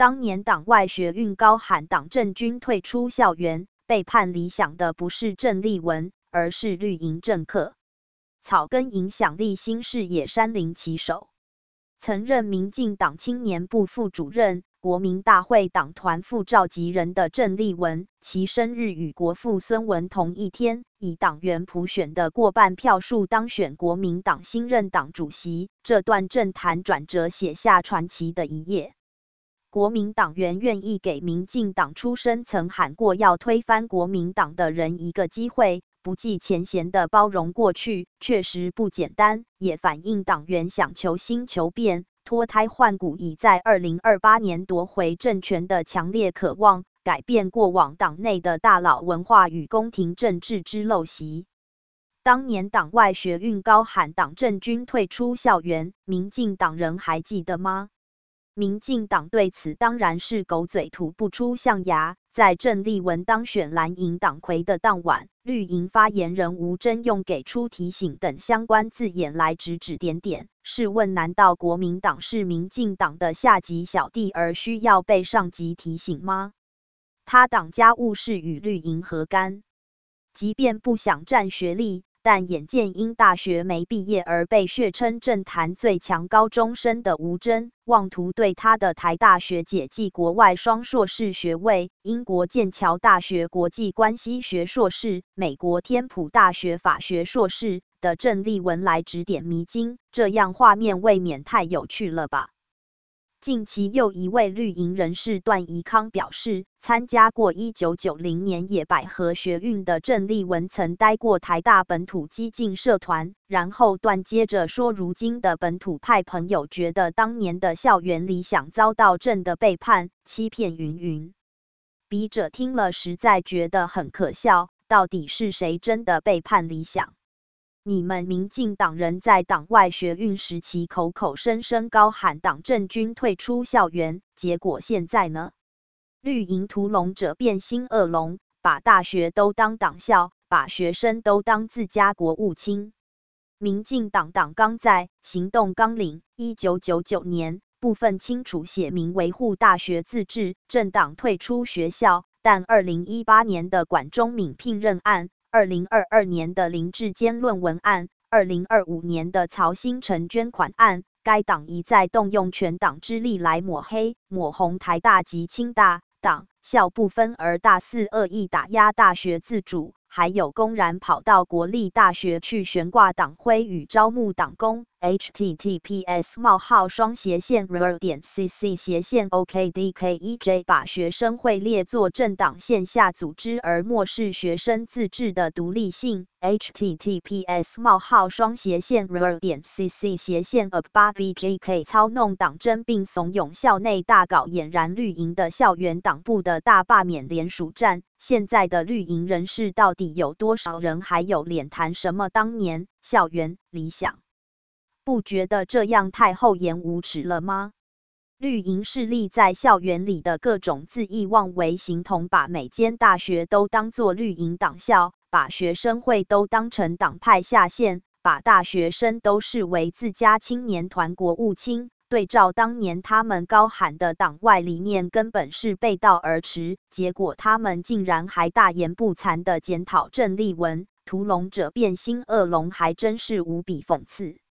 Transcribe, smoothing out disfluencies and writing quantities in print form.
当年党外学运高喊党政军退出校园，背叛理想的不是郑丽文，而是绿营政客。草根影响力新视野山林旗手，曾任民进党青年部副主任、国民大会党团副召集人的郑丽文，其生日与国父孙文同一天，以党员普选的过半票数当选国民党新任党主席。这段政坛转折写下传奇的一页。国民党员愿意给民进党出身曾喊过要推翻国民党的人一个机会，不计前嫌的包容过去，确实不简单，也反映党员想求新求变、脱胎换骨，以在2028年夺回政权的强烈渴望，改变过往党内的大佬文化与宫廷政治之陋习。当年党外学运高喊党政军退出校园，民进党人还记得吗？民进党对此当然是狗嘴吐不出象牙。在郑丽文当选蓝营党魁的当晚，绿营发言人吴峥用给出提醒等相关字眼来指指点点。试问难道国民党是民进党的下级小弟而需要被上级提醒吗？他党家务事与绿营何干？即便不想占学历，但眼见因大学没毕业而被血称政坛最强高中生的吴峥，妄图对他的台大学姐继国外双硕士学位、英国剑桥大学国际关系学硕士、美国天普大学法学硕士的郑丽文来指点迷津，这样画面未免太有趣了吧？近期又一位绿营人士段宜康表示，参加过1990年野百合学运的郑丽文曾待过台大本土激进社团，然后段接着说，如今的本土派朋友觉得当年的校园理想遭到郑的背叛、欺骗云云。笔者听了实在觉得很可笑，到底是谁真的背叛理想？你们民进党人在党外学运时期口口声声高喊党政军退出校园，结果现在呢？绿营屠龙者变新恶龙，把大学都当党校，把学生都当自家国务卿。民进党党纲在行动纲领1999年部分清楚写明维护大学自治，政党退出学校，但2018年的管中闵聘任案、2022年的林志坚论文案、2025年的曹新成捐款案，该党一再动用全党之力来抹黑、抹红台大及清大，党校不分而大肆恶意打压大学自主，还有公然跑到国立大学去悬挂党徽与招募党工。https://rr.cc/okdkej 把学生会列作政党线下组织而漠视学生自治的独立性。https://rr.cc/up8bjk 操弄党争并怂恿校内大搞俨然绿营的校园党部的大罢免联署战。现在的绿营人士到底有多少人还有脸谈什么当年校园理想？不觉得这样太厚颜无耻了吗？绿营势力在校园里的各种恣意妄为，形同把每间大学都当作绿营党校，把学生会都当成党派下线，把大学生都视为自家青年团国务卿。对照当年他们高喊的党外理念，根本是背道而驰，结果他们竟然还大言不惭地检讨郑丽文，屠龙者变新恶龙，还真是无比讽刺。